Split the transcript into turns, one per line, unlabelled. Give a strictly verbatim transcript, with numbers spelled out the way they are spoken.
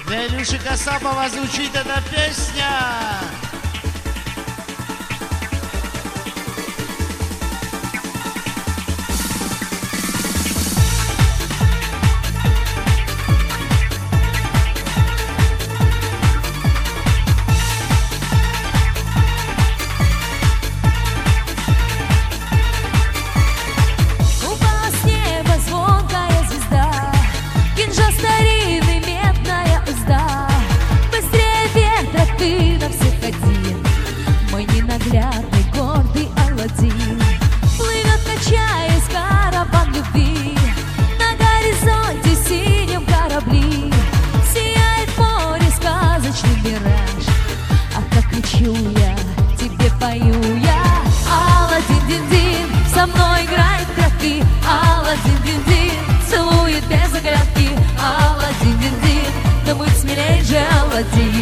Для Илюши Касапова звучит эта песня.
Ненаглядный, гордый Аладдин плывет, качаясь, караван любви. На горизонте синем корабли сияет море, сказочный мираж. А как кричу я, тебе пою я: Аладдин-дин-дин, со мной играет прятки. Аладдин-дин-дин, целует без оглядки. Аладдин-дин-дин, да будь смелей же, Аладдин.